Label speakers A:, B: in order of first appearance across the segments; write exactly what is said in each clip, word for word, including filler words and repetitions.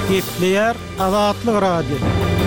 A: Gepleýär Azatlyk radio.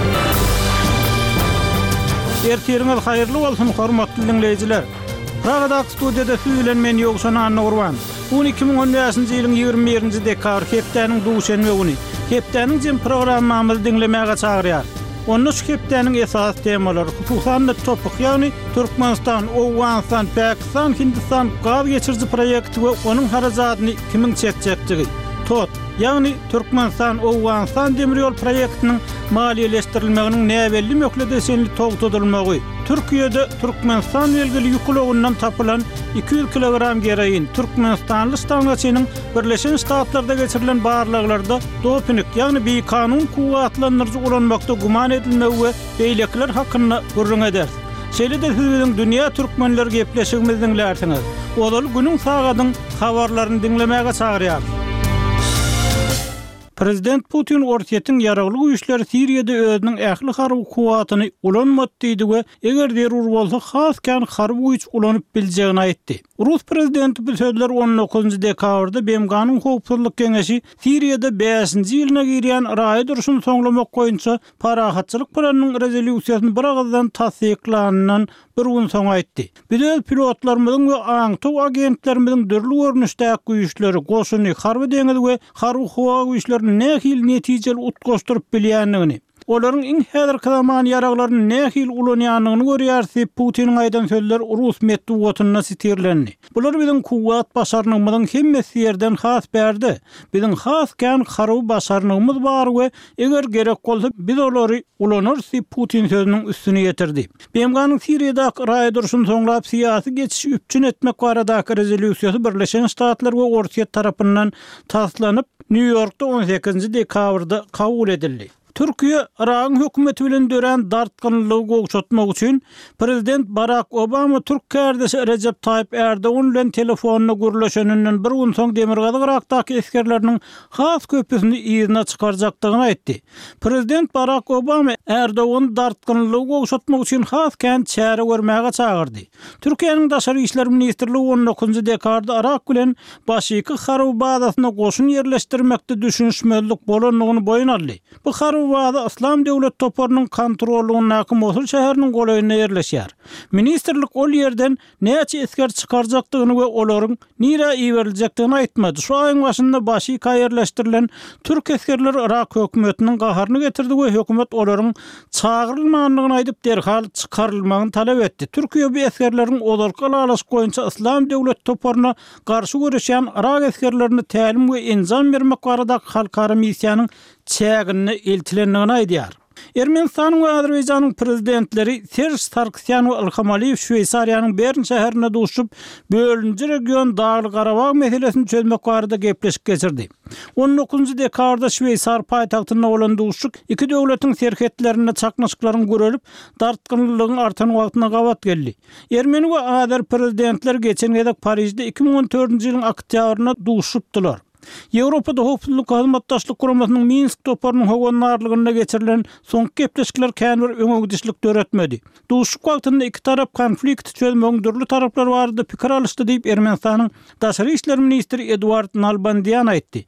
A: Ertiriňiz haýyrly bolsun hormatly dinleýijiler. Pragadak studiýada süýlen men ýogşan Anna Urban. on iki ming on beşinji ýylyň ýygrimi birinji dekabr hepdeniň duşenme güni. Hepdeniň jym programmamyzy dinlemäge çagyrýar. Onu şu hepdeniň esas temalary hukukanly topuk, ýagny Türkmenistan, Owganistan, Pakistan, Hindistan gaz geçirji proýekti we onuň harajatyny kimiň çekjekdigi. Tot, ýagny Türkmenistan, Owganistan demir ýol proýektiniň maliýeleşdirilmeginiň näbelli mökledesenli togtadylmagy. Türkiýede Türkmenistan belgili ýükleginden tapylan iki yüz kilogram gereýin Türkmenistanly stansiýanyň Birleşen Ştatlarda geçirilen barlyklarda doping, ýagny bir kanun kuwatlandyrjy ulanmakda guman edilmegi we beýlekler hakynda gurrun eder. Şeýle-de sizin dünýä türkmenleri gepleşigimizden diňlersiňiz. Olal günüň sagadyň habarlaryny dinlemäge çagyrýar. Prezident Putin ortiýetiň ýaraglyk güýçleri Siriýede özüniň ähli harby kuwatyny ulanmat diýdi we eger derur bolsa haskan harby güýç ulanyp biljegini aýtdy. Rus prezidenti bu sözler on dokuzunji dekabrda B M G'nyň howpsuzlyk keňeşi Siriýede beşinji ýylyna girýän raýa duruşyny soňlamak goýunça parahatçylyk planynyň rezolýusiýasyny bir agzdan tasdiklananyň bir gün soň aýtdy. Biz öz pilotlarymyzyň we aňtow agentlerimiziň dürli görnüşdäki güýçleri, goşuny, harby deňiz we harby howa güýçlerini nähil netijeli utgoşduryp bilýändigini, olaryň iň häzirki zaman ýaraglaryny nähil ulanýanlygyny görýärsi Putiniň aýdan sözler Rus medeniýetine sitirlendi. Bular biziň kuwat başarnygymyzyň hemmesi ýerden has berdi. Biziň haskan harby başarnygymyz bar we eger gerek bolsa biz olary ulanyrsy Putin sözüniň üstüne ýetirdi. B M G'nyň Siriýadaky raýa duruşyny soňlap syýasy geçiş üpçün etmek baradaky rezolýusiýasy Birleşen Ştatlar we Ortiýet tarapyndan taslanyp New York'ta on sekizinji dekabrda kabul edildi. Türkiýe Iran hökümeti bilen dören dartgynlygy gowşatmak üçin Prezident Barack Obama Türk kärdesi Recep Tayyip Erdoğan bilen telefonyna gürleşeninden bir gün soň Demirgazy Irakdaky eskerleriniň has köpüsini ýygyna çykarjakdygyny aýtdy. Prezident Barack Obama Erdoğan dartgynlygy gowşatmak üçin has kän çäre görmäge çagyrdy. Türkiýanyň daşary işler ministrligi on dokuzunji dekabrda Irak bilen başyky harby bazasyna goşun ýerleşdirmekde düşünşmelik bolanlygyny boyun aldy. Bu Wada İslam Döwlet toparynyň kontrolündäki Mosul şäheriniň golaýyna ýerleşýär. Ministrlik ol ýerden näçe esker çykarjakdygyny we olaryň nira iweriljakdygyny aýtmady. Şu aýyň başynda başy ýerleşdirilen türk eskerleri Irak hökümetiniň gaharyny getirdi we hökümet olaryň çagyrylmaganlygyny aýdyp derhal çykarylmagyny talap etdi. Türkiýe bu eskerleriň olarky alaş goýunça İslam Döwlet toparyna garşy görüşýän Irak eskerlerini tälim we enzam bermek barada halkara missiýanyň çägini eltilendigini aýdýar. Ermenistan we Azerbaýjanyň prezidentleri Serj Sargsyan we Ilham Aliýew Şweýsariýanyň Bern şäherine duşup bölünji region Dagly Garabag meselesini çözmek barada gepleşik geçirdi. on dokuzunji dekabrda Şweýsar paýtagtyna bolan duşuk iki döwletiň serhetlerine çaknaşyklaryň görülip dartgynlygyň artan wagtyna gawat geldi. Ermeni we Azer prezidentler geçen gedek Parisde iki ming on dördünji ýylyň oktýabryna duşupdylar. Ýewropada howpsuzlyk hyzmatdaşlyk guramasynyň Minsk toparynyň howanlarlygynda geçirilen soňky gepleşikler kän bir öňüňdişlik döretmedi. Duşuk wagtynda iki tarap konflikt çözmegiň dürli taraplar barada pikir alışdy diýip Ermenistanyň daşary işler ministri Eduard Nalbandian aýtdy.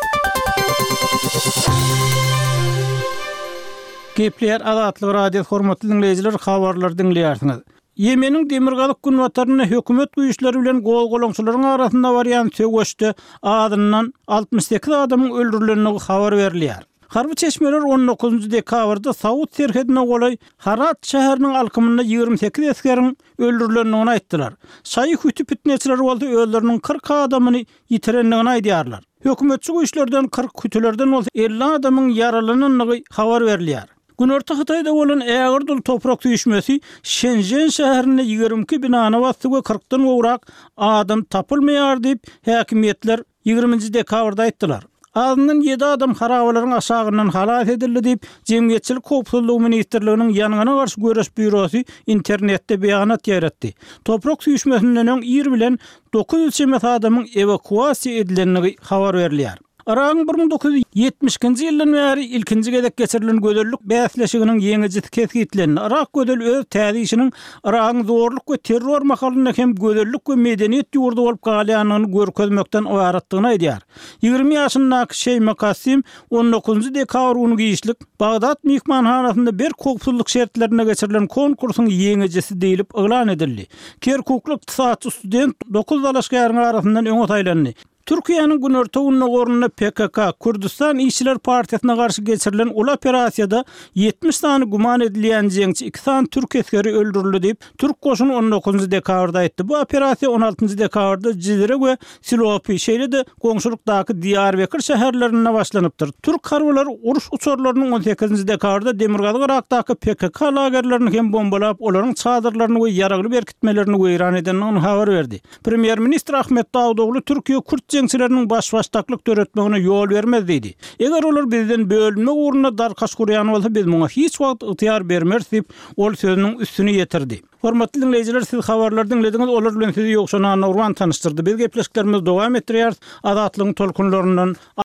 A: Gepleýär Azatlyk radio hormatly dinleýijiler, habarlar dinleýärsiňiz. Yemeniň demirgalyk günwataryna hökümet güýçleri bilen gol-golaňçylaryň arasynda barýan söwüşde adyndan altmış sekiz adamyň öldürilenligi habar berilýär. Harby çeşmeler on dokuzunji dekabrda Saud serhetine golay Harat şäheriniň alkymynda ýygrimi sekiz eskeriň öldürilenligini aýtdylar. Şaýy hütüp fitneçiler bolsa özleriniň kırk adamyny ýitirenligini aýdýarlar. Hökümetçi güýçlerden kırk hütülerden bolsa elli adamyň ýaralananlygy habar berilýär. Günorta Hytaýda bolan ägir dul toprak tüýüşmesi Şenjen şäherine ýygrimi iki binany basty we kırkdan gowrak adam tapylmaýar diýip häkimetler ýygrimiňji dekabrda aýtdylar. Azyndan ýedi adam harabalaryň aşagyndan halat edildi diýip Jemgyýetçilik howpsuzlygy ministrliginiň ýanyna garşy göreş bürosu internetde beýanat ýaratdy. Toprak tüýüşmesinden öň ýer bilen dokuz yüz çemet adamyň evakuasiýa edilenligi habar berilýär. Irak'ın bir ming dokuz yüz yetmişinji ýyldan bäri ilkinji gezek geçirilen gödellük bäsleşiginiň ýeňijisi kesgitlendi. Irak gödel öz täze işiniň Irak'ın zorluk we terror makalyna hem gödellük we medeniýet ýurdu bolup galýanyny görkezmekden oýaratdygyny aýdýar. ýygrimi ýaşyndaky Şeyma Kasim on dokuzunjy dekabr güni gişlik Bagdad mihmanhanasynda bir kopsuzlyk şertlerine geçirilen konkursyň ýeňijisi diýilip elan edildi. Kerkukly ykdysatçy student dokuz dalaşgaryň arasyndan öňe taýlandy. Türkiýanyň günortagyna gorunna P K K Kürdistan İşçiler Partiýasyna garşy geçirilen ul operasiýada yetmiş sany guman edilýän jeňçi iki san türk eskeri öldürildi diýip Türk goşuny on dokuzunjy dekabrda aýtdy. Bu operasiýa on altynjy dekabrda Jizre we Silopi şeýlede goňşulykdaky Diyarbakır şäherlerinde başlanypdyr. Türk harwylary uruş uçurlarynyň on sekizinjy dekabrda Demirgazy Irakdaky P K K lagerlerini hem bombalap, olaryň çadyrlaryny we ýaragly berkitmelerini weýran edenini habar berdi. Premier Ministr Ahmet Davudoglu Türkiýe Kürt jeňçileriniň baş-baştaklyk töretmegine ýol bermez diýdi. Eger olar bizden bölünme uğruna darkaş gurýan bolsa biz muňa hiç wagt ygtyýar bermez diýip ol sözüniň üstüni ýetirdi. Hormatly dinleýijiler, siz habarlary dinlediňiz, olar bilen sizi ýokşana Nurwan tanıştyrdy. Biz gepleşiklerimiz dowam etdirýär. Azatlygyň tolkunlaryndan